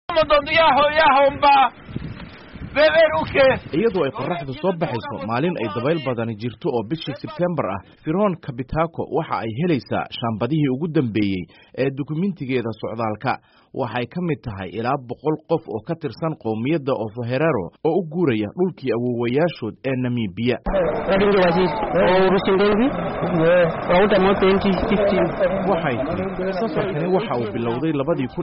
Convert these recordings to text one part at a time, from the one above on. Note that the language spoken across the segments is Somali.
iyadoo ay qorraxdu soo baxayso maalin ay dabayl badani jirto oo bishii Sebtembar ah, Firon Kabitako waxa ay helaysaa shaambadihii ugu dambeeyay ee dukumentigeeda socdaalka. waxay ka mid tahay ilaa 100 qof oo ka tirsan qowmiyadda Ofoherero oo u guuraya dhulkii awoowayaashood ee Namibia. Safarkani waxa uu bilowday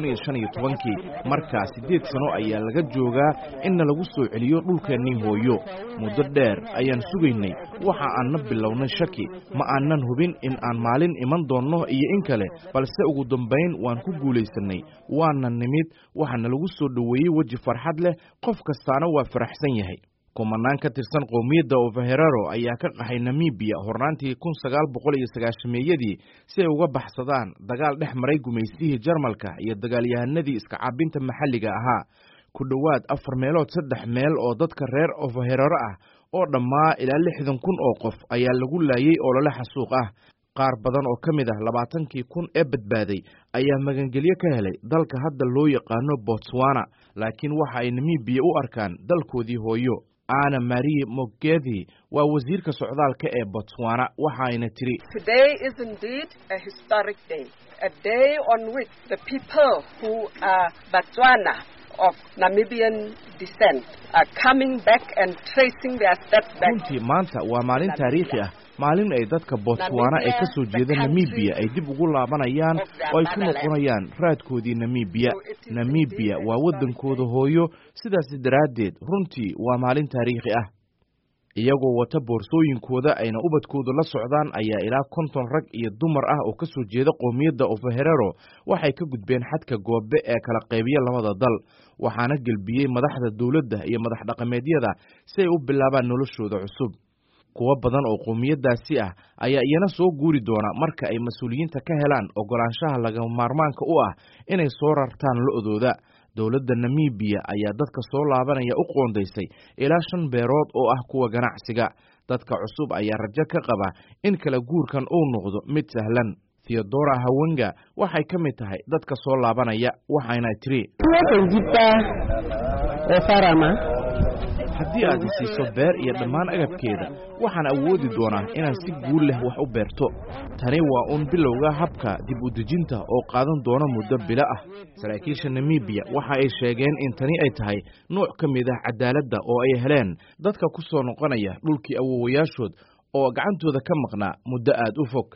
2015 markaa 8 sano ayaa laga joogaa in lagu soo celiyo dhulkeennii hooyo. muddo dheer ayaan sugaynay, waxa aan na bilownay shaki, ma aanan hubin in aan maalin iman doonno iyo in kale, balse ugu dambayn waan ku guulaysanay. waana nimid, waxaana lagu soo dhoweeyey weji farxad leh, qof kastaana waa faraxsan yahay. kumanaan ka tirsan qowmiyadda Ofoherero ayaa ka dhaxay Namibia hornaantii 1990-meeyadii si ay uga baxsadaan dagaal dhex maray gumaysihii Jarmalka iyo dagaalyahanadii iska caabinta maxalliga ahaa. ku dhowaad 4 meelood 3 meel oo dadka reer Ofoherero ah oo dhammaa ilaa 60,000 oo qof ayaa lagu laayay olole xasuuq ah. qaar badan oo ka mid ah 20,000 ee badbaaday ayaa magangelyo ka helay dalka hadda loo yaqaano Botswana, laakiin waxa ay Namibia u arkaan dalkoodii hooyo. Anna Marie Mogethi waa wasiirka socdaalka ee Botswana, waxa ayna tiri: Today is indeed a historic day, a day on which the people who are Botswana of Namibian descent are coming back and tracing their steps back. runtii maanta waa maalin taariikhi ah, maalin ay dadka Botswana ee ka soo jeeda Namibia ay dib ugu laabanayaan oo ay ku noqonayaan raadkoodii Namibia. Namibia waa wadankooda hooyo, sidaas daraaddeed runtii waa maalin taariikhi ah. iyagoo wata boorsooyinkooda ayna ubadkooda la socdaan ayaa ilaa 50 rag iyo dumar ah oo ka soo jeeda qowmiyadda Ofoherero waxay ka gudbeen xadka goobe ee kala qaybiya labada dal, waxaana gelbiyey madaxda dawladda iyo madax dhaqameedyada si ay u bilaabaan noloshooda cusub. kuwa badan oo qowmiyaddaasi ah ayaa iyana soo guuri doona marka ay mas'uuliyiinta ka helaan ogolaanshaha lagama maarmaanka u ah inay soo rartaan lo'dooda. dawladda Namibia ayaa dadka soo laabanaya u qoondaysay ilaa 5 beerood oo ah kuwa ganacsiga. dadka cusub ayaa rajo ka qaba in kala guurkan uu noqdo mid sahlan. Theodora Hawenga waxay ka mid tahay dadka soo laabanaya, waxayna tiri: haddii aad siiso beer iyo dhammaan agabkeeda, waxaan awoodi doonaa inaan si guul leh wax u beerto. tani waa bilowga habka dib u dejinta oo qaadan doona muddo bilo ah. saraakiisha Namibia waxa ay sheegeen in tani ay tahay nooc ka mid ah cadaaladda oo ay heleen dadka ku soo noqonaya dhulkii awoowayaashood oo gacantooda ka maqnaa muddo aad u fog.